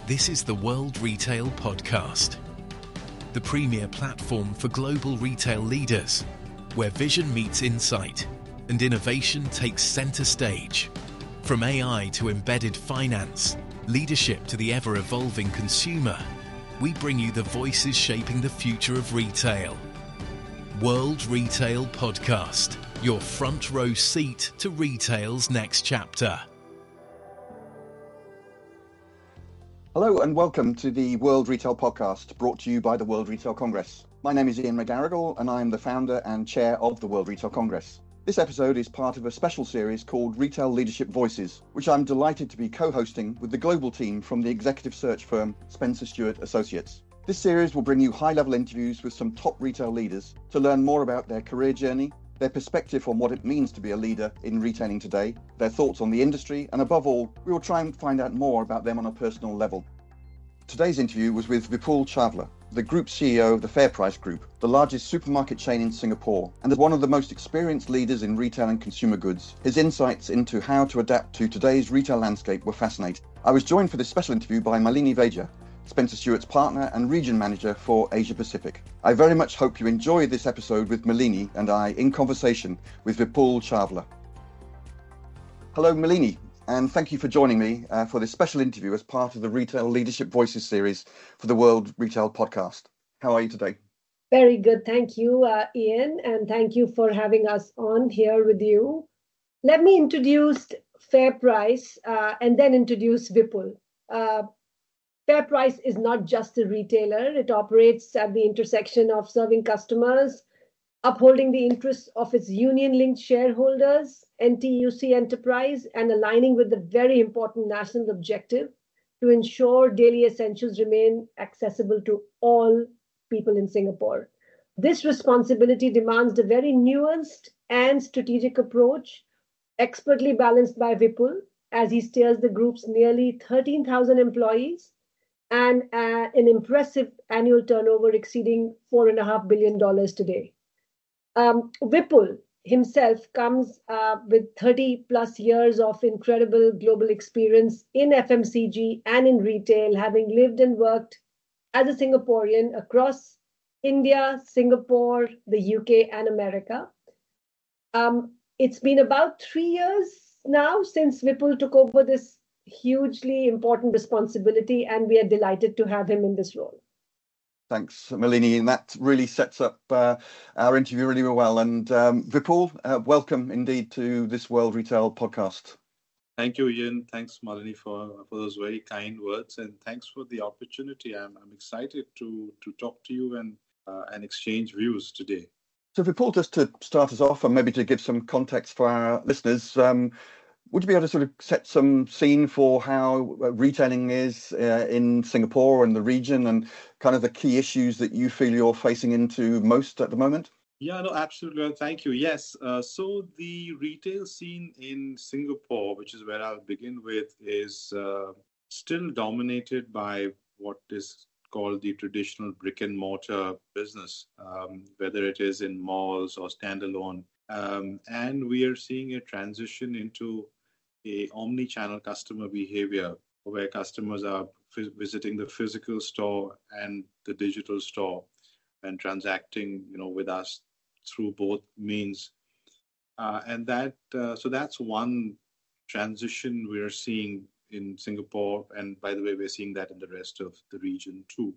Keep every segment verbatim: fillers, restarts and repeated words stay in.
This is the World Retail Podcast, the premier platform for global retail leaders, where vision meets insight and innovation takes center stage. From A I to embedded finance, leadership to the ever-evolving consumer, we bring you the voices shaping the future of retail. World Retail Podcast, your front row seat to retail's next chapter. Hello and welcome to the World Retail Podcast, brought to you by the World Retail Congress. My name is Ian McGarrigle and I am the founder and chair of the World Retail Congress. This episode is part of a special series called Retail Leadership Voices, which I'm delighted to be co-hosting with the global team from the executive search firm Spencer Stuart Associates. This series will bring you high-level interviews with some top retail leaders to learn more about their career journey, their perspective on what it means to be a leader in retailing today, their thoughts on the industry, and above all, we will try and find out more about them on a personal level. Today's interview was with Vipul Chawla, the Group C E O of the FairPrice Group, the largest supermarket chain in Singapore, and as one of the most experienced leaders in retail and consumer goods. His insights into how to adapt to today's retail landscape were fascinating. I was joined for this special interview by Malini Veja, Spencer Stuart's partner and region manager for Asia Pacific. I very much hope you enjoy this episode with Malini and I in conversation with Vipul Chawla. Hello, Malini, and thank you for joining me uh, for this special interview as part of the Retail Leadership Voices series for the World Retail Podcast. How are you today? Very good. Thank you, uh, Ian, and thank you for having us on here with you. Let me introduce FairPrice uh, and then introduce Vipul. Uh, FairPrice is not just a retailer. It operates at the intersection of serving customers, upholding the interests of its union-linked shareholders, N T U C enterprise, and aligning with the very important national objective to ensure daily essentials remain accessible to all people in Singapore. This responsibility demands a very nuanced and strategic approach, expertly balanced by Vipul, as he steers the group's nearly thirteen thousand employees and uh, an impressive annual turnover exceeding four point five billion dollars today. Um, Vipul himself comes uh, with thirty plus years of incredible global experience in F M C G and in retail, having lived and worked as a Singaporean across India, Singapore, the U K, and America. Um, it's been about three years now since Vipul took over this hugely important responsibility, and we are delighted to have him in this role. Thanks, Malini, and that really sets up uh, our interview really well. And um, Vipul, uh, welcome indeed to this World Retail Podcast. Thank you, Ian. Thanks, Malini, for, for those very kind words, and thanks for the opportunity. I'm I'm excited to to talk to you and uh, and exchange views today. So, Vipul, just to start us off, and maybe to give some context for our listeners, um, would you be able to sort of set some scene for how retailing is uh, in Singapore and the region, and kind of the key issues that you feel you're facing into most at the moment? Yeah, no, absolutely. Thank you. Yes. Uh, so the retail scene in Singapore, which is where I'll begin with, is uh, still dominated by what is called the traditional brick and mortar business, um, whether it is in malls or standalone. Um, and we are seeing a transition into a omni-channel customer behavior where customers are f- visiting the physical store and the digital store and transacting, you know, with us through both means. Uh, and that, uh, so that's one transition we're seeing in Singapore. And by the way, we're seeing that in the rest of the region too.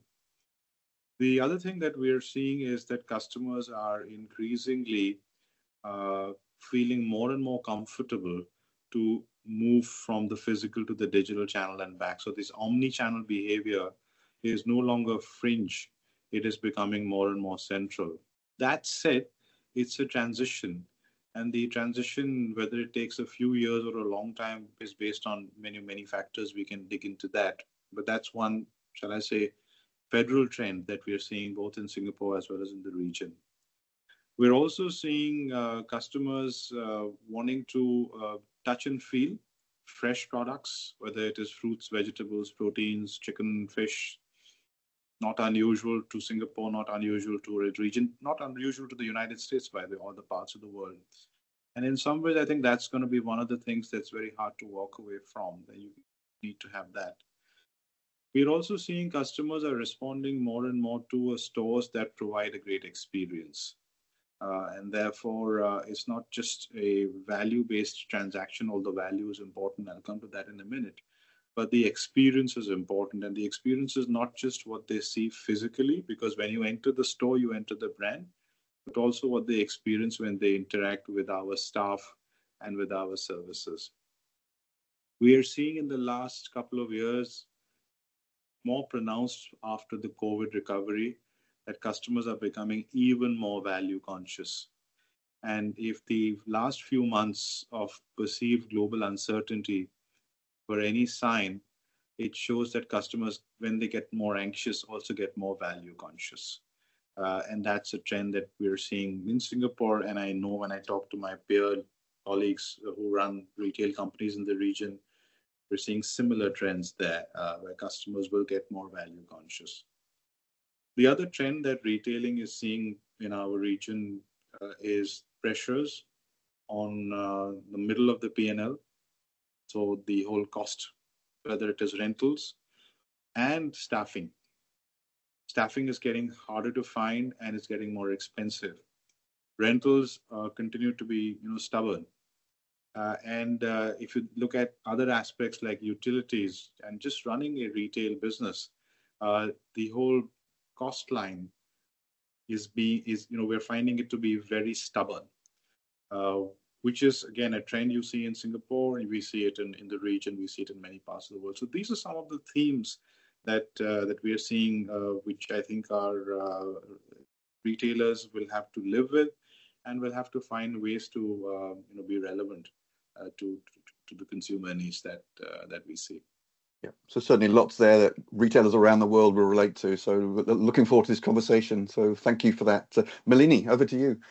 The other thing that we're seeing is that customers are increasingly uh, feeling more and more comfortable to move from the physical to the digital channel and back. So this omni-channel behavior is no longer fringe. It is becoming more and more central. That said, it's a transition. And the transition, whether it takes a few years or a long time, is based on many, many factors. We can dig into that. But that's one, shall I say, federal trend that we are seeing both in Singapore as well as in the region. We're also seeing uh, customers uh, wanting to uh, touch and feel fresh products, whether it is fruits, vegetables, proteins, chicken, fish. Not unusual to Singapore, not unusual to a region, not unusual to the United States, by the way, or the parts of the world. And in some ways, I think that's going to be one of the things that's very hard to walk away from, that you need to have that. We're also seeing customers are responding more and more to stores that provide a great experience. Uh, and therefore, uh, it's not just a value-based transaction, although value is important. I'll come to that in a minute. But the experience is important. And the experience is not just what they see physically, because when you enter the store, you enter the brand, but also what they experience when they interact with our staff and with our services. We are seeing in the last couple of years, more pronounced after the COVID recovery, that customers are becoming even more value conscious. And if the last few months of perceived global uncertainty were any sign, it shows that customers, when they get more anxious, also get more value conscious. Uh, and that's a trend that we're seeing in Singapore. And I know when I talk to my peer colleagues who run retail companies in the region, we're seeing similar trends there, uh, where customers will get more value conscious. The other trend that retailing is seeing in our region uh, is pressures on uh, the middle of the P and L. So the whole cost, whether it is rentals and staffing. Staffing is getting harder to find and it's getting more expensive. Rentals uh, continue to be, you know, stubborn. Uh, and uh, if you look at other aspects like utilities and just running a retail business, uh, the whole cost line is be is you know we're finding it to be very stubborn, uh, which is again a trend you see in Singapore, and we see it in, in the region, we see it in many parts of the world. So these are some of the themes that uh, that we are seeing, uh, which I think our uh, retailers will have to live with, and will have to find ways to uh, you know be relevant uh, to, to to the consumer needs that uh, that we see. Yeah, so certainly lots there that retailers around the world will relate to. So looking forward to this conversation. So thank you for that. Uh, Malini, over to you.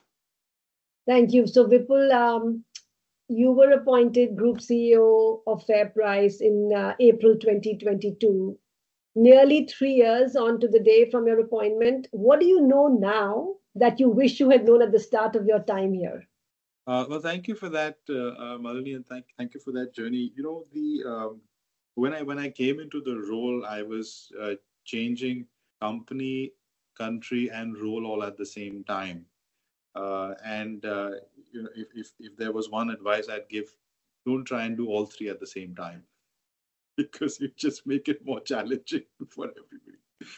Thank you. So Vipul, um, you were appointed Group C E O of FairPrice in uh, April twenty twenty-two. Nearly three years on to the day from your appointment. What do you know now that you wish you had known at the start of your time here? Uh, well, thank you for that, uh, uh, Malini, and thank thank you for that journey. You know, the um, when I when I came into the role, I was uh, changing company, country, and role all at the same time. Uh, and uh, you know, if, if if there was one advice I'd give, don't try and do all three at the same time, because you just make it more challenging for everybody.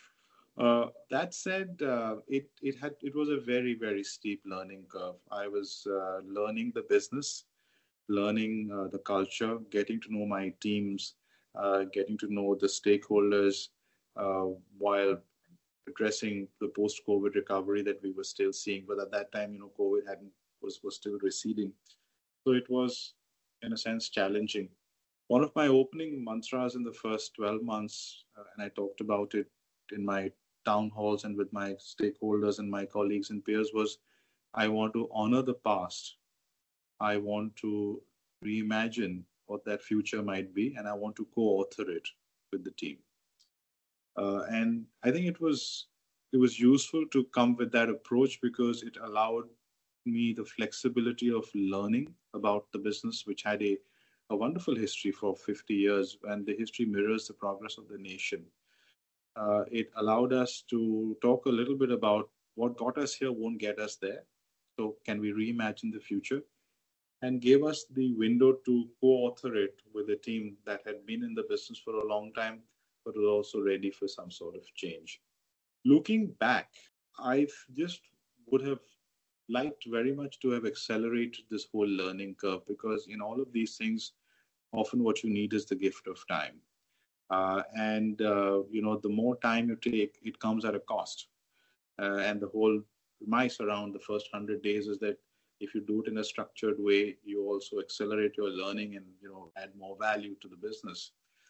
Uh, that said, uh, it it had it was a very very steep learning curve. I was uh, learning the business, learning uh, the culture, getting to know my teams, uh, getting to know the stakeholders, uh, while addressing the post-COVID recovery that we were still seeing. But at that time, you know, COVID hadn't was was still receding, so it was in a sense challenging. One of my opening mantras in the first twelve months, uh, and I talked about it in my town halls and with my stakeholders and my colleagues and peers, was I want to honor the past. I want to reimagine what that future might be, and I want to co-author it with the team. Uh, and I think it was it was useful to come with that approach because it allowed me the flexibility of learning about the business, which had a, a wonderful history for fifty years, and the history mirrors the progress of the nation. Uh, it allowed us to talk a little bit about what got us here won't get us there. So can we reimagine the future? And gave us the window to co-author it with a team that had been in the business for a long time, but was also ready for some sort of change. Looking back, I just would have liked very much to have accelerated this whole learning curve, because in all of these things, often what you need is the gift of time. Uh, and, uh, you know, the more time you take, it comes at a cost. Uh, and the whole premise around the first one hundred days is that if you do it in a structured way, you also accelerate your learning and, you know, add more value to the business.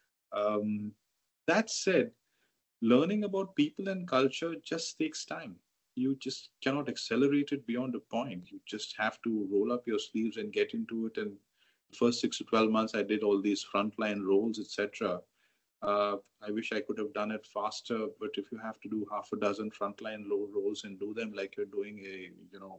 Um, that said, learning about people and culture just takes time. You just cannot accelerate it beyond a point. You just have to roll up your sleeves and get into it. And the first six to twelve months, I did all these frontline roles, et cetera. Uh, I wish I could have done it faster, but if you have to do half a dozen frontline roles and do them like you're doing a, you know,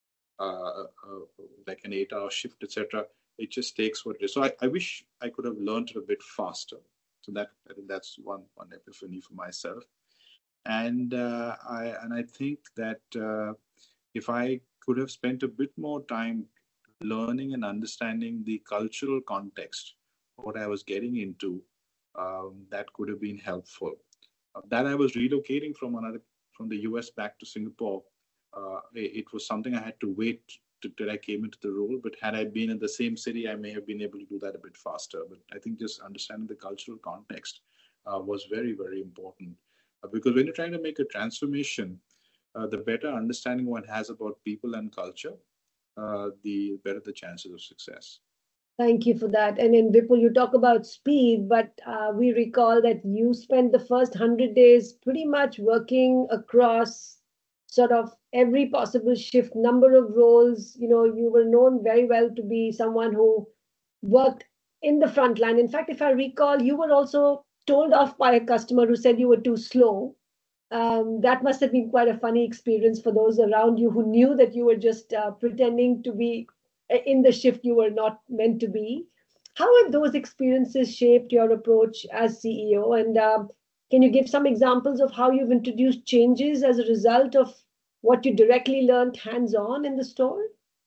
uh, uh, like an eight-hour shift, et cetera, it just takes what it is. So I, I wish I could have learned it a bit faster. So that I think that's one one epiphany for myself. And uh, I and I think that uh, if I could have spent a bit more time learning and understanding the cultural context of what I was getting into, um, that could have been helpful. Uh, that I was relocating from another from the U S back to Singapore. Uh, it, it was something I had to wait to, till I came into the role. But had I been in the same city, I may have been able to do that a bit faster. But I think just understanding the cultural context uh, was very, very important. Uh, because when you're trying to make a transformation, uh, the better understanding one has about people and culture, uh, the better the chances of success. Thank you for that. And in Vipul, you talk about speed, but uh, we recall that you spent the first one hundred days pretty much working across sort of every possible shift, number of roles. You know, you were known very well to be someone who worked in the front line. In fact, if I recall, you were also told off by a customer who said you were too slow. Um, that must have been quite a funny experience for those around you who knew that you were just uh, pretending to be in the shift you were not meant to be. How have those experiences shaped your approach as C E O? And uh, can you give some examples of how you've introduced changes as a result of what you directly learned hands-on in the store?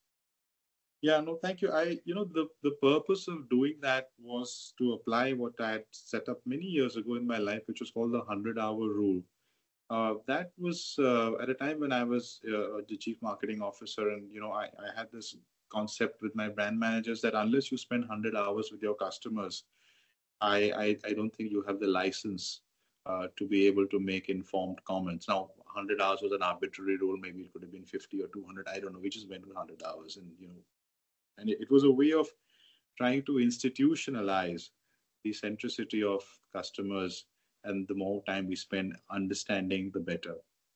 Yeah, no, thank you. I, you know, the, the purpose of doing that was to apply what I had set up many years ago in my life, which was called the hundred-hour rule. Uh, that was uh, at a time when I was uh, the chief marketing officer, and you know, I, I had this concept with my brand managers that unless you spend one hundred hours with your customers, I, I, I don't think you have the license uh, to be able to make informed comments. Now, one hundred hours was an arbitrary rule. Maybe it could have been fifty or two hundred. I don't know. We just went with one hundred hours, and you know, and it, it was a way of trying to institutionalize the centricity of customers, and the more time we spend understanding, the better.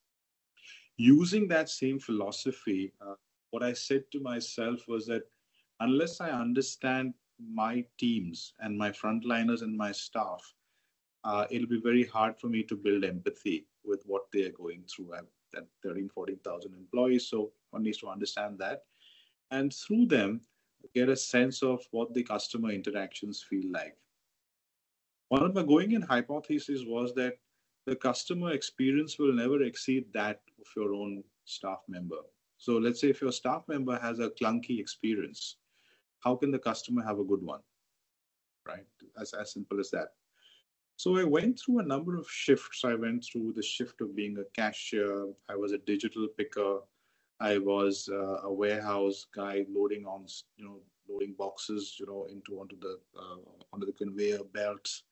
Using that same philosophy, uh, what I said to myself was that unless I understand my teams and my frontliners and my staff, uh, it'll be very hard for me to build empathy with what they are going through. I've got thirteen, fourteen thousand employees, so one needs to understand that. And through them, get a sense of what the customer interactions feel like. One of my going in hypotheses was that the customer experience will never exceed that of your own staff member. So let's say if your staff member has a clunky experience, how can the customer have a good one? Right? As, as simple as that. So I went through a number of shifts. I went through the shift of being a cashier. I was a digital picker. I was uh, a warehouse guy loading on, you know, loading boxes, you know, into onto the uh, onto the conveyor belts,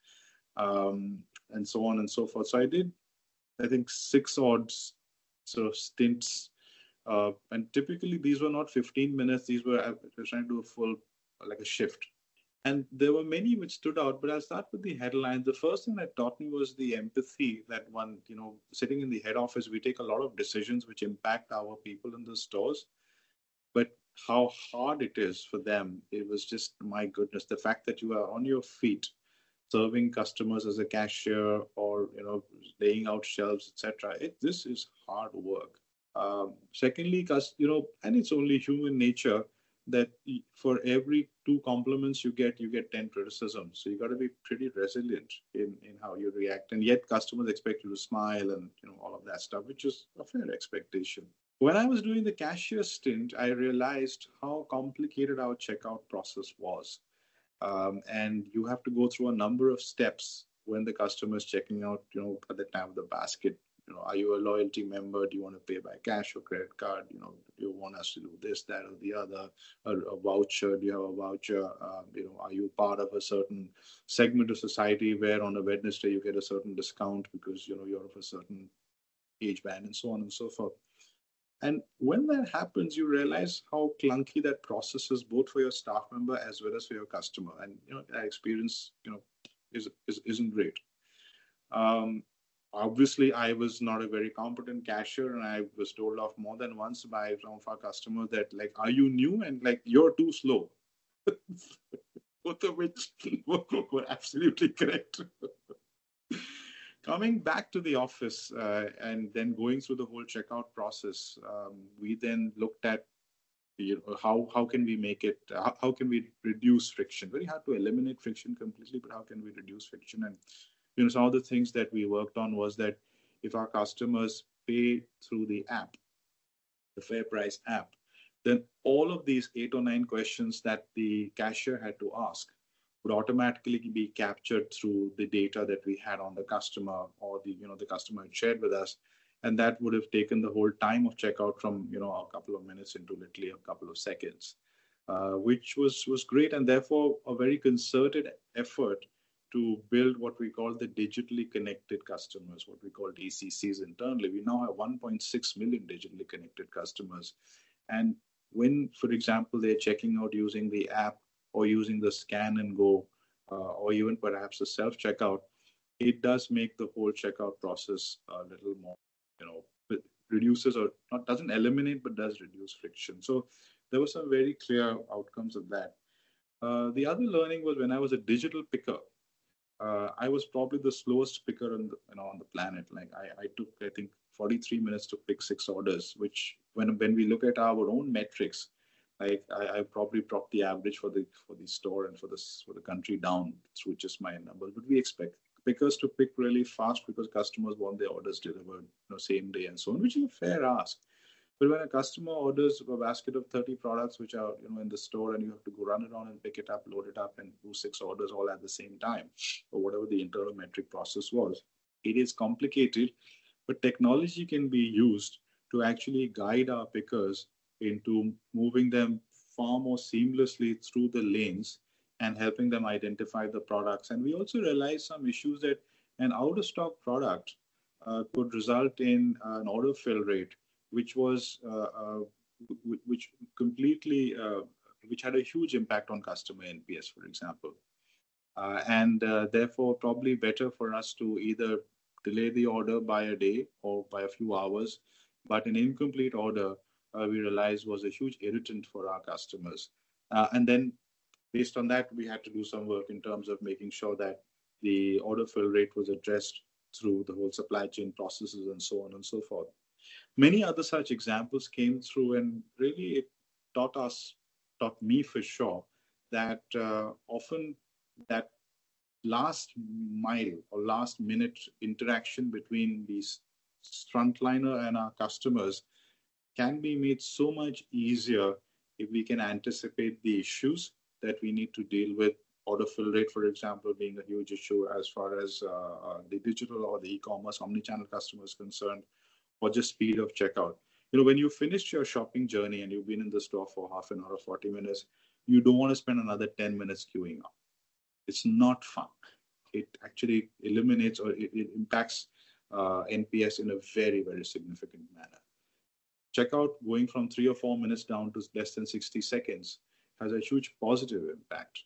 um, and so on and so forth. So I did, I think, six odd sort of stints, uh, and typically these were not fifteen minutes. These were I was trying to do a full, like a shift. And there were many which stood out, but I'll start with the headlines. The first thing that taught me was the empathy that one, you know, sitting in the head office, we take a lot of decisions which impact our people in the stores. But how hard it is for them, it was just, my goodness, the fact that you are on your feet, serving customers as a cashier or, you know, laying out shelves, et cetera. This is hard work. Um, secondly, you know, and it's only human nature that for every two compliments you get, you get ten criticisms. So you got to be pretty resilient in, in how you react. And yet customers expect you to smile and, you know, all of that stuff, which is a fair expectation. When I was doing the cashier stint, I realized how complicated our checkout process was. Um, and you have to go through a number of steps when the customer is checking out, you know, at the time of the basket. You know, are you a loyalty member? Do you want to pay by cash or credit card? You know, do you want us to do this, that, or the other? A, a voucher? Do you have a voucher? Um, you know, are you part of a certain segment of society where on a Wednesday you get a certain discount because, you know, you're of a certain age band, and so on and so forth. And when that happens, you realize how clunky that process is, both for your staff member as well as for your customer. And, you know, that experience, you know, is, is, isn't great. Um, Obviously, I was not a very competent cashier, and I was told off more than once by some of our customers that, like, are you new? And like, you're too slow. Both of which were absolutely correct. Coming back to the office uh, and then going through the whole checkout process, um, we then looked at you know, how how can we make it? How, how can we reduce friction? Very hard to eliminate friction completely, but how can we reduce friction? And you know, some of the things that we worked on was that if our customers pay through the app, the FairPrice app, then all of these eight or nine questions that the cashier had to ask would automatically be captured through the data that we had on the customer, or the, you know, the customer had shared with us. And that would have taken the whole time of checkout from, you know, a couple of minutes into literally a couple of seconds, uh, which was, was great. And therefore a very concerted effort to build what we call the digitally connected customers, what we call D C Cs internally. We now have one point six million digitally connected customers. And when, for example, they're checking out using the app or using the scan and go, uh, or even perhaps the self-checkout, it does make the whole checkout process a little more, you know, it reduces, or not, doesn't eliminate, but does reduce friction. So there were some very clear outcomes of that. Uh, the other learning was when I was a digital picker, uh, I was probably the slowest picker on the, you know, on the planet. Like I, I took, I think, forty-three minutes to pick six orders, which when when we look at our own metrics, like I, I probably dropped the average for the for the store and for this for the country down through just my numbers. But we expect pickers to pick really fast because customers want their orders delivered, you know, same day and so on, which is a fair ask. But when a customer orders a basket of thirty products which are, you know, in the store, and you have to go run around and pick it up, load it up, and do six orders all at the same time, or whatever the internal metric process was, it is complicated. But technology can be used to actually guide our pickers into moving them far more seamlessly through the lanes and helping them identify the products. And we also realized some issues that an out-of-stock product uh, could result in uh, an order fill rate, which was uh, uh, which completely, uh, which had a huge impact on customer N P S, for example. Uh, and uh, therefore, probably better for us to either delay the order by a day or by a few hours. But an incomplete order, uh, we realized, was a huge irritant for our customers. Uh, and then based on that, we had to do some work in terms of making sure that the order fill rate was addressed through the whole supply chain processes and so on and so forth. Many other such examples came through, and really it taught us, taught me for sure, that uh, often that last mile or last minute interaction between these frontliner and our customers can be made so much easier if we can anticipate the issues that we need to deal with. Order fill rate, for example, being a huge issue as far as uh, the digital or the e-commerce omni-channel customer is concerned, or just speed of checkout. You know, when you finished your shopping journey and you've been in the store for half an hour or forty minutes, you don't want to spend another ten minutes queuing up. It's not fun. It actually eliminates, or it, it impacts uh, N P S in a very, very significant manner. Checkout going from three or four minutes down to less than sixty seconds has a huge positive impact.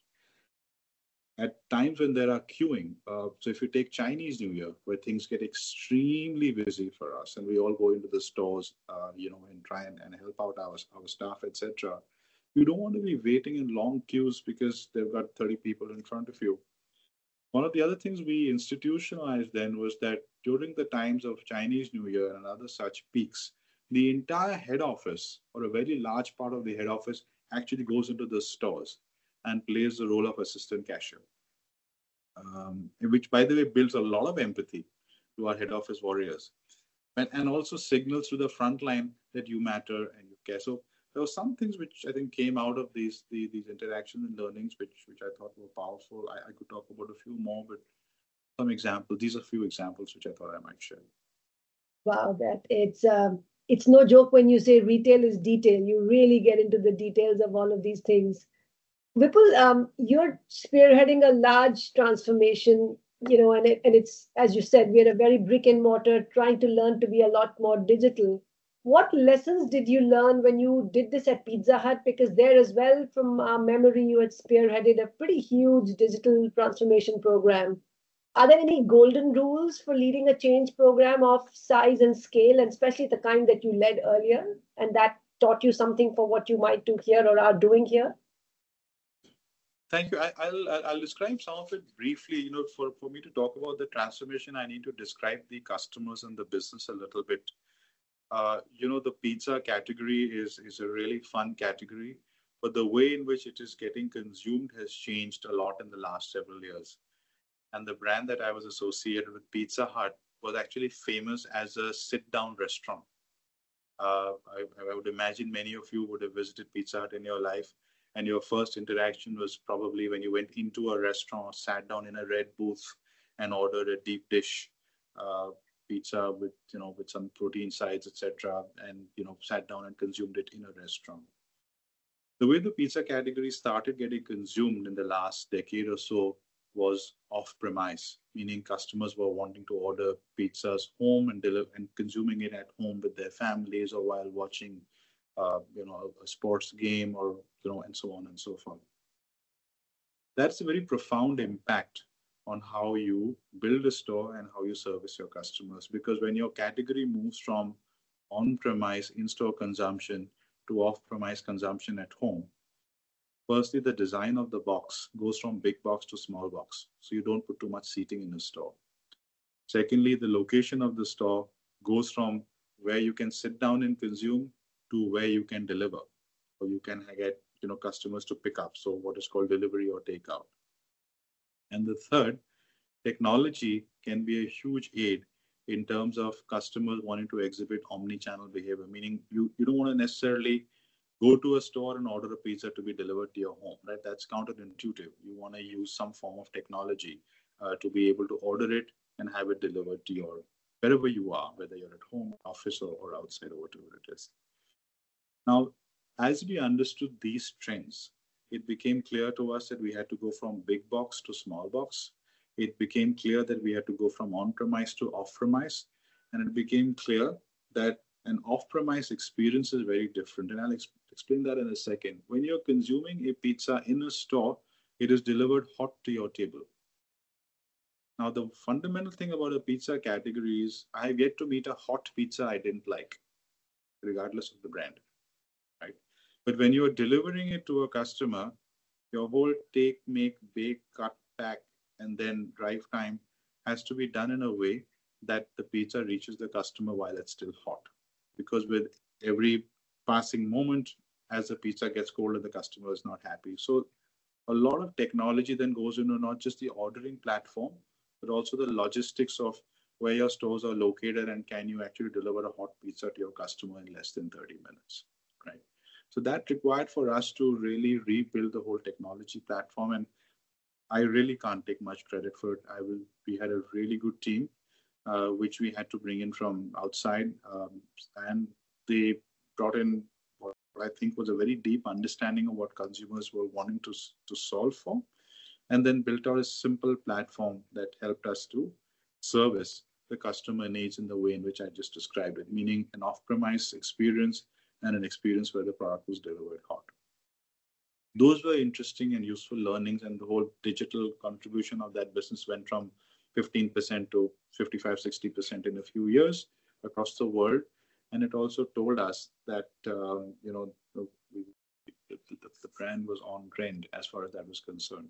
At times when there are queuing, uh, so if you take Chinese New Year, where things get extremely busy for us, and we all go into the stores, uh, you know, and try and, and help out our, our staff, et cetera, you don't want to be waiting in long queues because they've got thirty people in front of you. One of the other things we institutionalized then was that during the times of Chinese New Year and other such peaks, the entire head office, or a very large part of the head office, actually goes into the stores and plays the role of assistant cashier, um, which, by the way, builds a lot of empathy to our head office warriors, and, and also signals to the front line that you matter and you care. So there were some things which I think came out of these the, these interactions and learnings, which which I thought were powerful. I, I could talk about a few more, but some examples. These are a few examples which I thought I might share. Wow, that it's um, it's no joke when you say retail is detail. You really get into the details of all of these things. Vipul, um, you're spearheading a large transformation, you know, and it, and it's, as you said, we're a very brick and mortar, trying to learn to be a lot more digital. What lessons did you learn when you did this at Pizza Hut? Because there as well, from our memory, you had spearheaded a pretty huge digital transformation program. Are there any golden rules for leading a change program of size and scale, and especially the kind that you led earlier, and that taught you something for what you might do here or are doing here? Thank you. I, I'll I'll describe some of it briefly. You know, for, for me to talk about the transformation, I need to describe the customers and the business a little bit. Uh, you know, the pizza category is, is a really fun category, but the way in which it is getting consumed has changed a lot in the last several years. And the brand that I was associated with, Pizza Hut, was actually famous as a sit-down restaurant. Uh, I, I would imagine many of you would have visited Pizza Hut in your life, and your first interaction was probably when you went into a restaurant, sat down in a red booth, and ordered a deep dish uh, pizza with you know with some protein sides, et cetera, and you know sat down and consumed it in a restaurant. The way the pizza category started getting consumed in the last decade or so was off-premise, meaning customers were wanting to order pizzas home and deliver and consuming it at home with their families or while watching, uh, you know, a sports game or you know, and so on and so forth. That's a very profound impact on how you build a store and how you service your customers. Because when your category moves from on-premise in-store consumption to off-premise consumption at home, firstly, the design of the box goes from big box to small box, so you don't put too much seating in the store. Secondly, the location of the store goes from where you can sit down and consume to where you can deliver, or you can get you know customers to pick up, so what is called delivery or takeout. And the third, technology can be a huge aid in terms of customers wanting to exhibit omni-channel behavior, meaning you, you don't want to necessarily go to a store and order a pizza to be delivered to your home, right? That's counterintuitive. You want to use some form of technology uh, to be able to order it and have it delivered to your, wherever you are, whether you're at home, office, or, or outside, or whatever it is. Now, as we understood these trends, it became clear to us that we had to go from big box to small box. It became clear that we had to go from on-premise to off-premise. And it became clear that an off-premise experience is very different. And I'll ex- explain that in a second. When you're consuming a pizza in a store, it is delivered hot to your table. Now, the fundamental thing about a pizza category is I have yet to meet a hot pizza I didn't like, regardless of the brand, right? But when you're delivering it to a customer, your whole take, make, bake, cut, pack, and then drive time has to be done in a way that the pizza reaches the customer while it's still hot. Because with every passing moment, as the pizza gets colder, the customer is not happy. So a lot of technology then goes into not just the ordering platform, but also the logistics of where your stores are located and can you actually deliver a hot pizza to your customer in less than thirty minutes, right? So that required for us to really rebuild the whole technology platform. And I really can't take much credit for it. I will. We had a really good team, uh, which we had to bring in from outside, um, and they brought in what I think was a very deep understanding of what consumers were wanting to to solve for, and then built out a simple platform that helped us to service the customer needs in the way in which I just described it, meaning an off-premise experience and an experience where the product was delivered hot. Those were interesting and useful learnings, and the whole digital contribution of that business went from fifteen percent to fifty-five, sixty percent in a few years across the world. And it also told us that, uh, you know, the, the, the brand was on trend as far as that was concerned.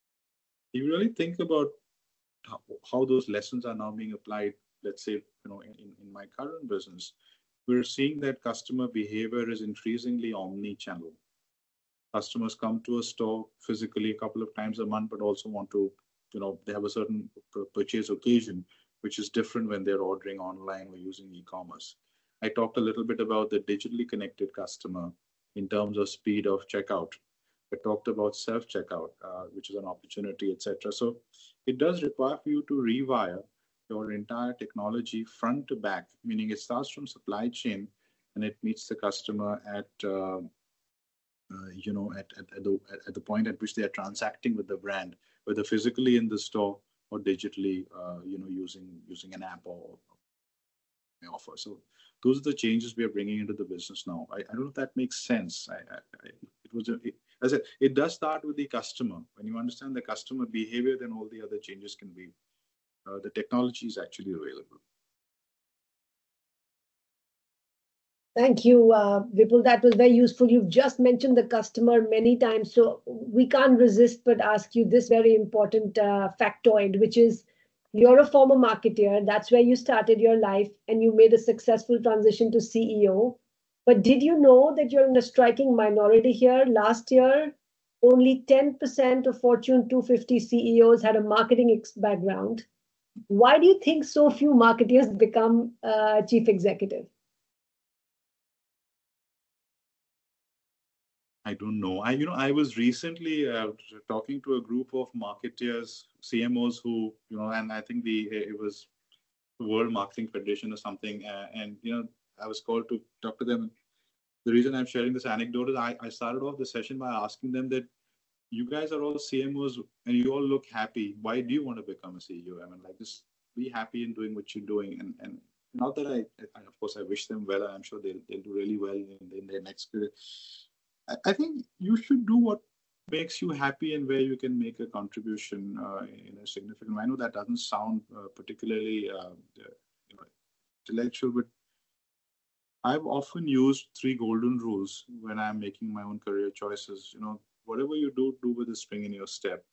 You really think about how, how those lessons are now being applied, let's say, you know, in, in my current business, we're seeing that customer behavior is increasingly omni-channel. Customers come to a store physically a couple of times a month, but also want to, you know, they have a certain purchase occasion, which is different when they're ordering online or using e-commerce. I talked a little bit about the digitally connected customer in terms of speed of checkout. I talked about self-checkout, uh, which is an opportunity, et cetera. So it does require for you to rewire your entire technology front to back, meaning it starts from supply chain and it meets the customer at uh, Uh, you know, at, at, at, the, at the point at which they are transacting with the brand, whether physically in the store or digitally, uh, you know, using using an app or, or offer. So those are the changes we are bringing into the business now. I, I don't know if that makes sense. I, I, I, it was, a, it, as I said, it does start with the customer. When you understand the customer behavior, then all the other changes can be, uh, the technology is actually available. Thank you, uh, Vipul. That was very useful. You've just mentioned the customer many times, so we can't resist but ask you this very important uh, factoid, which is You're a former marketeer. That's where you started your life and you made a successful transition to C E O. But did you know that you're in a striking minority here? Last year, only ten percent of Fortune two hundred fifty C E Os had a marketing ex- background. Why do you think so few marketeers become uh, chief executive? I don't know. I, you know, I was recently uh, talking to a group of marketeers, C M Os who, you know, and I think the it was the World Marketing Federation or something. Uh, and, you know, I was called to talk to them. The reason I'm sharing this anecdote is I, I started off the session by asking them that you guys are all C M Os and you all look happy. Why do you want to become a C E O? I mean, like, just be happy in doing what you're doing. And, and not that I, I of course, I wish them well. I'm sure they'll, they'll do really well in, in their next career. I, I think you should do what makes you happy and where you can make a contribution uh, in a significant way. I know that doesn't sound uh, particularly uh, you know, intellectual, but I've often used three golden rules when I'm making my own career choices. You know, whatever you do, do with a spring in your step.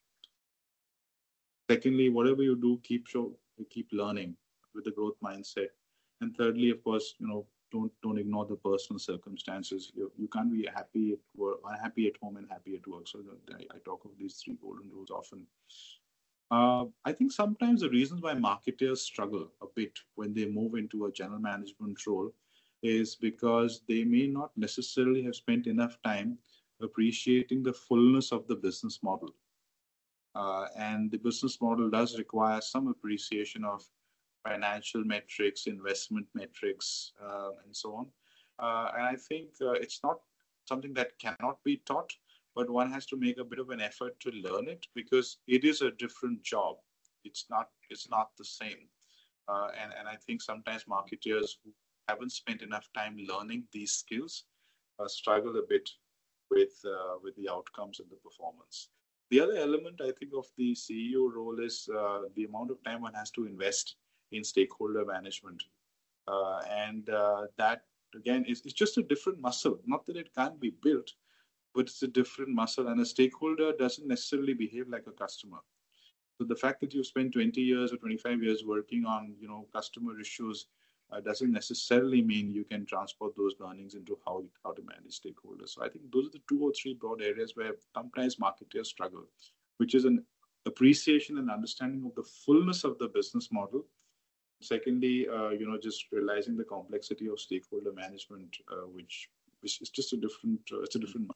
Secondly, whatever you do, keep show, keep learning with a growth mindset. And thirdly, of course, you know, don't don't ignore the personal circumstances. You, you can't be happy at work, unhappy at home and happy at work. So I, I talk of these three golden rules often. Uh, I think sometimes the reasons why marketers struggle a bit when they move into a general management role is because they may not necessarily have spent enough time appreciating the fullness of the business model. Uh, and the business model does require some appreciation of financial metrics, investment metrics, uh, and so on. Uh, and I think uh, it's not something that cannot be taught, but one has to make a bit of an effort to learn it because it is a different job. It's not. It's not the same. Uh, and and I think sometimes marketers who haven't spent enough time learning these skills uh, struggle a bit with uh, with the outcomes and the performance. The other element, I think, of the C E O role is uh, the amount of time one has to invest in stakeholder management. Uh, and uh, that, again, is, is just a different muscle. Not that it can't be built, but it's a different muscle. And a stakeholder doesn't necessarily behave like a customer. So the fact that you've spent twenty years or twenty-five years working on, you know, customer issues uh, doesn't necessarily mean you can transport those learnings into how, how to manage stakeholders. So I think those are the two or three broad areas where sometimes marketers struggle, which is an appreciation and understanding of the fullness of the business model. Secondly, uh, you know, just realizing the complexity of stakeholder management, uh, which which is just a different, uh, it's a different.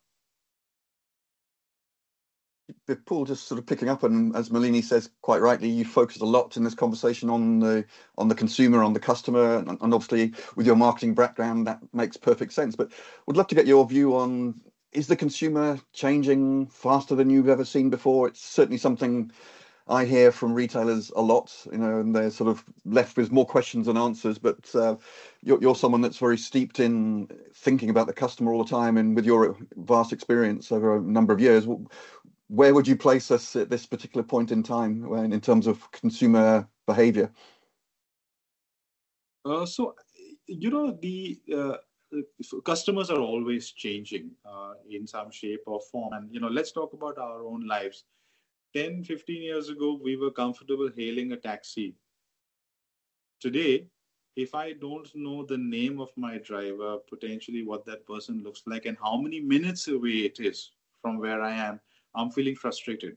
Paul, just sort of picking up, and as Malini says quite rightly, you focus a lot in this conversation on the on the consumer, on the customer, and, and obviously with your marketing background, that makes perfect sense. But would love to get your view on, is the consumer changing faster than you've ever seen before? It's certainly something I hear from retailers a lot, you know, and they're sort of left with more questions than answers. But uh, you're, you're someone that's very steeped in thinking about the customer all the time, and with your vast experience over a number of years, where would you place us at this particular point in time when, in terms of consumer behavior? Uh, so, you know, the uh, customers are always changing uh, in some shape or form. And, you know, let's talk about our own lives. ten, fifteen years ago, we were comfortable hailing a taxi. Today, if I don't know the name of my driver, potentially what that person looks like and how many minutes away it is from where I am, I'm feeling frustrated.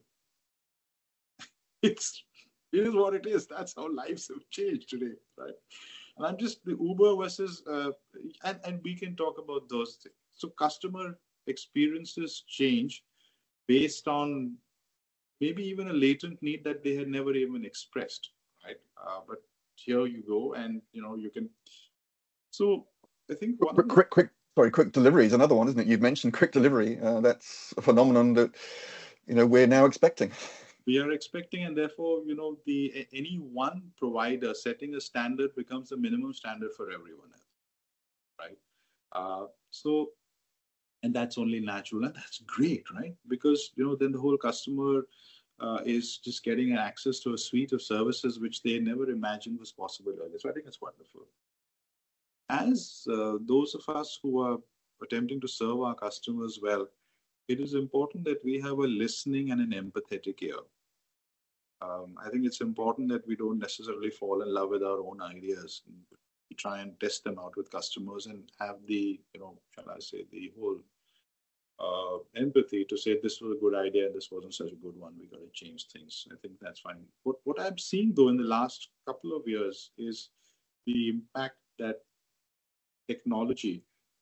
It's, it is what it is. That's how lives have changed today, right? And I'm just the Uber versus, uh, and, and we can talk about those things. So customer experiences change based on maybe even a latent need that they had never even expressed, right? Uh, but here you go, and you know you can. So I think one quick, quick, quick, sorry, quick delivery is another one, isn't it? You've mentioned quick delivery. Uh, that's a phenomenon that you know we're now expecting. We are expecting, and therefore, you know, the any one provider setting a standard becomes the minimum standard for everyone else, right? Uh, so, and that's only natural, and that's great, right? Because you know, then the whole customer uh, is just getting access to a suite of services which they never imagined was possible earlier. So I think it's wonderful. As uh, those of us who are attempting to serve our customers well, it is important that we have a listening and an empathetic ear. Um, I think it's important that we don't necessarily fall in love with our own ideas. We try and test them out with customers and have the, you know, shall I say, the whole uh, empathy to say this was a good idea, this wasn't such a good one, we got to change things. I think that's fine. What, what I'm seeing, though, in the last couple of years is the impact that technology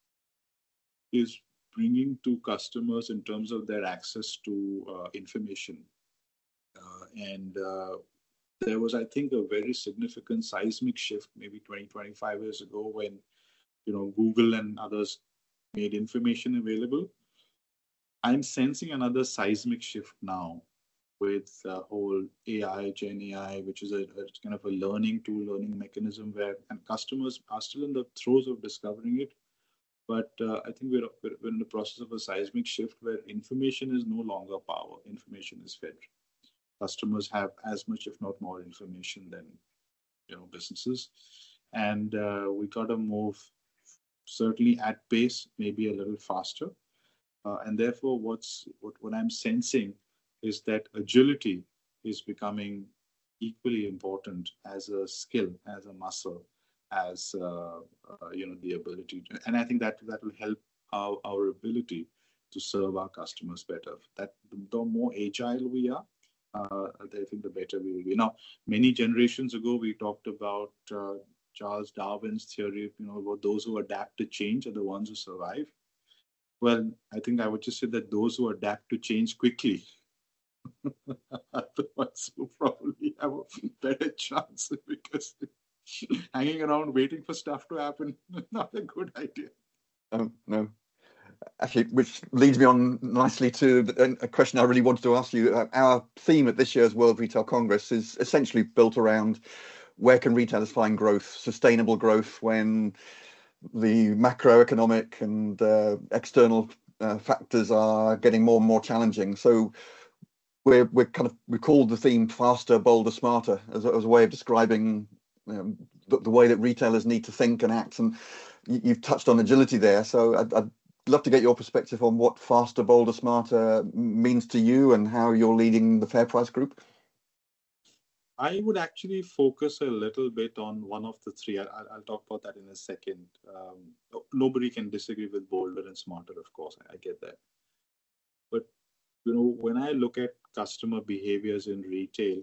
is bringing to customers in terms of their access to uh, information. Uh, and uh, there was, I think, a very significant seismic shift maybe twenty, twenty-five years ago when, you know, Google and others made information available. I'm sensing another seismic shift now with the whole A I, Gen A I, which is a, a kind of a learning tool, learning mechanism where, and customers are still in the throes of discovering it. But uh, I think we're, we're in the process of a seismic shift where information is no longer power, information is fed. Customers have as much, if not more, information than, you know, businesses. And uh, we got to move certainly at pace, maybe a little faster. Uh, and therefore, what's what, what I'm sensing is that agility is becoming equally important as a skill, as a muscle, as uh, uh, you know, the ability to, and I think that that will help our, our ability to serve our customers better. That the more agile we are, uh, I think the better we will be. Now, many generations ago, we talked about uh, Charles Darwin's theory. You know, about those who adapt to change are the ones who survive. Well, I think I would just say that those who adapt to change quickly are the ones who probably have a better chance, because hanging around waiting for stuff to happen is not a good idea. Oh, no. Actually, which leads me on nicely to a question I really wanted to ask you. Our theme at this year's World Retail Congress is essentially built around where can retailers find growth, sustainable growth, when the macroeconomic and uh, external uh, factors are getting more and more challenging. So we're we're kind of we called the theme "Faster, Bolder, Smarter" as a, as a way of describing um, the, the way that retailers need to think and act. And you, you've touched on agility there. So I'd, I'd love to get your perspective on what "Faster, Bolder, Smarter" means to you and how you're leading the FairPrice Group. I would actually focus a little bit on one of the three. I, I'll talk about that in a second. Um, nobody can disagree with bolder and smarter, of course. I, I get that. But, you know, when I look at customer behaviors in retail,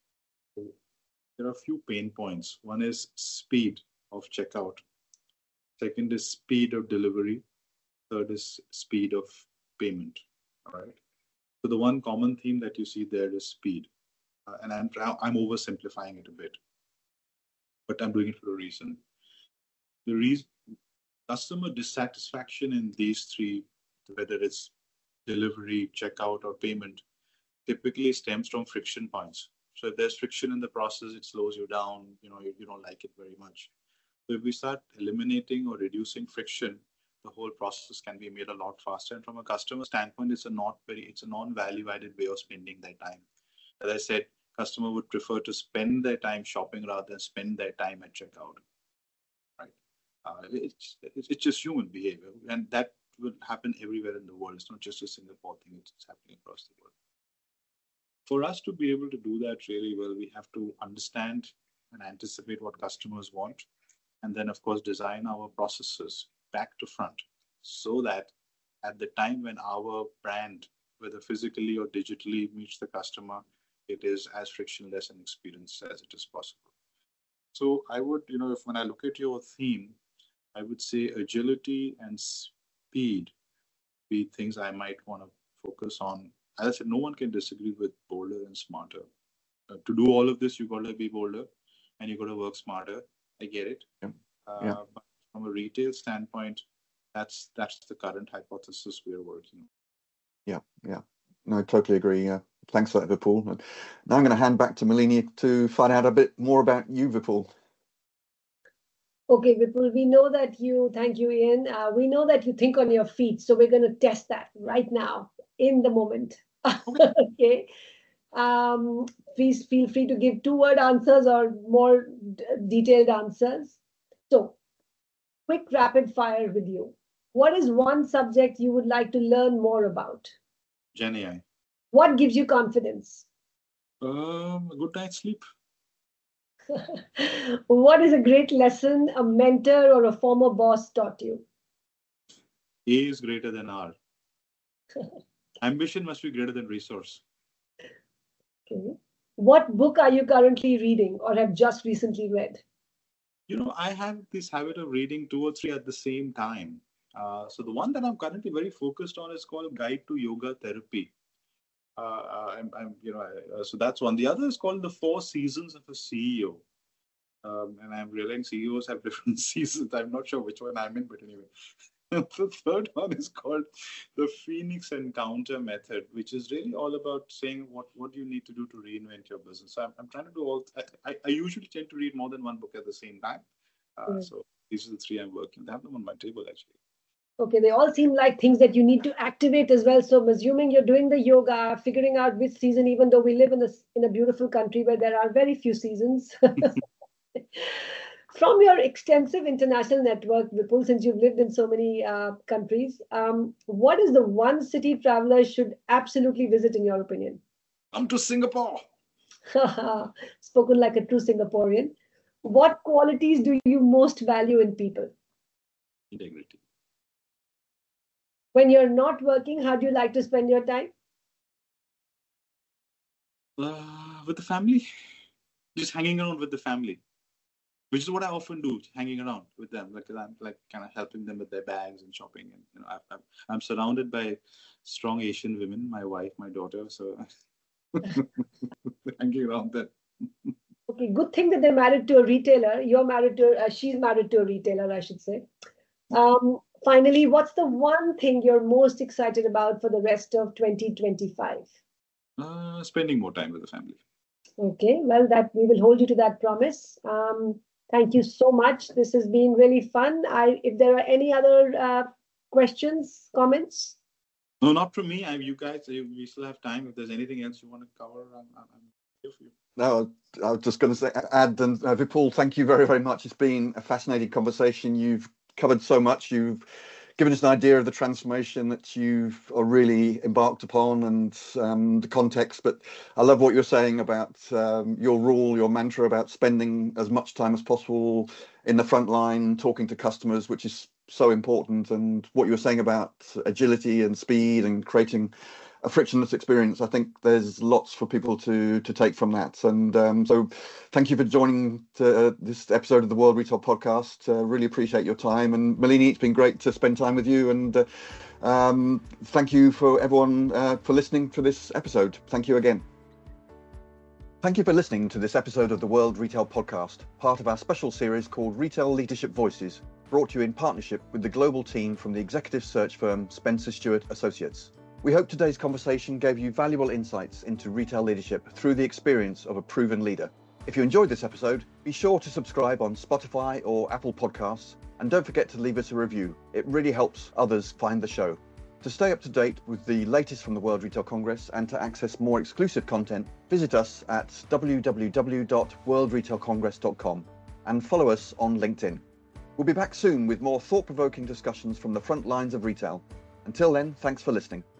there are a few pain points. One is speed of checkout. Second is speed of delivery. Third is speed of payment. All right. So the one common theme that you see there is speed. Uh, and I'm I'm oversimplifying it a bit, but I'm doing it for a reason. The reason customer dissatisfaction in these three, whether it's delivery, checkout, or payment, typically stems from friction points. So if there's friction in the process, it slows you down. You know, you, you don't like it very much. So if we start eliminating or reducing friction, the whole process can be made a lot faster. And from a customer standpoint, it's a not very it's a non-value added way of spending their time. As I said, customer would prefer to spend their time shopping rather than spend their time at checkout. Right? Uh, it's, it's it's just human behavior, and that will happen everywhere in the world. It's not just a Singapore thing; it's happening across the world. For us to be able to do that really well, we have to understand and anticipate what customers want, and then, of course, design our processes back to front so that at the time when our brand, whether physically or digitally, meets the customer, it is as frictionless an experience as it is possible. So I would, you know, if when I look at your theme, I would say agility and speed be things I might want to focus on. As I said, no one can disagree with bolder and smarter. Uh, to do all of this, you've got to be bolder and you've got to work smarter. I get it. Yeah. Uh, Yeah. But from a retail standpoint, that's that's the current hypothesis we are working on. Yeah, yeah. No, I totally agree. Yeah. Thanks for that, Vipul. Now I'm going to hand back to Malini to find out a bit more about you, Vipul. Okay, Vipul, we know that you, thank you, Ian. Uh, we know that you think on your feet. So we're going to test that right now, in the moment. Okay. Um, please feel free to give two-word answers or more d- detailed answers. So, quick rapid fire with you. What is one subject you would like to learn more about? Gen A I. What gives you confidence? Um, a good night's sleep. What is a great lesson a mentor or a former boss taught you? A is greater than R. Ambition must be greater than resource. Okay. What book are you currently reading or have just recently read? You know, I have this habit of reading two or three at the same time. Uh, so the one that I'm currently very focused on is called Guide to Yoga Therapy. Uh, I'm, I'm, you know, I, uh, so that's one. The other is called The Four Seasons of a C E O. Um, and I'm realizing C E Os have different seasons. I'm not sure which one I'm in, but anyway. The third one is called the Phoenix Encounter Method, which is really all about saying what, what you need to do to reinvent your business. So I'm, I'm trying to do all, I, I usually tend to read more than one book at the same time. Uh, mm. So these are the three I'm working. I have them on my table, actually. Okay, they all seem like things that you need to activate as well. So I'm assuming you're doing the yoga, figuring out which season, even though we live in a, in a beautiful country where there are very few seasons. From your extensive international network, Vipul, since you've lived in so many uh, countries, um, what is the one city travelers should absolutely visit in your opinion? Come to Singapore. Spoken like a true Singaporean. What qualities do you most value in people? Integrity. When you're not working, how do you like to spend your time? Uh, with the family. Just hanging around with the family. Which is what I often do, hanging around with them, because I'm like kind of helping them with their bags and shopping. And you know, I've, I'm, I'm surrounded by strong Asian women, my wife, my daughter, so hanging around them. Okay, good thing that they're married to a retailer. You're married to, uh, she's married to a retailer, I should say. Um, finally, what's the one thing you're most excited about for the rest of twenty twenty-five? Uh, spending more time with the family. Okay, well, that we will hold you to that promise. Um, Thank you so much. This has been really fun. I, if there are any other uh, questions, comments? No, not from me. I, you guys, we still have time. If there's anything else you want to cover, I'm, I'm here for you. No, I was just going to say, add, and uh, Vipul, thank you very, very much. It's been a fascinating conversation. You've covered so much. You've given us an idea of the transformation that you've really embarked upon and um, the context. But I love what you're saying about um, your rule, your mantra about spending as much time as possible in the front line, talking to customers, which is so important. And what you were saying about agility and speed and creating a frictionless experience. I think there's lots for people to to take from that. And um, so thank you for joining to, uh, this episode of the World Retail Podcast. Uh, really appreciate your time. And Malini, it's been great to spend time with you. And uh, um, thank you for everyone uh, for listening to this episode. Thank you again. Thank you for listening to this episode of the World Retail Podcast, part of our special series called Retail Leadership Voices, brought to you in partnership with the global team from the executive search firm Spencer Stuart Associates. We hope today's conversation gave you valuable insights into retail leadership through the experience of a proven leader. If you enjoyed this episode, be sure to subscribe on Spotify or Apple Podcasts, and don't forget to leave us a review. It really helps others find the show. To stay up to date with the latest from the World Retail Congress and to access more exclusive content, visit us at w w w dot world retail congress dot com and follow us on LinkedIn. We'll be back soon with more thought-provoking discussions from the front lines of retail. Until then, thanks for listening.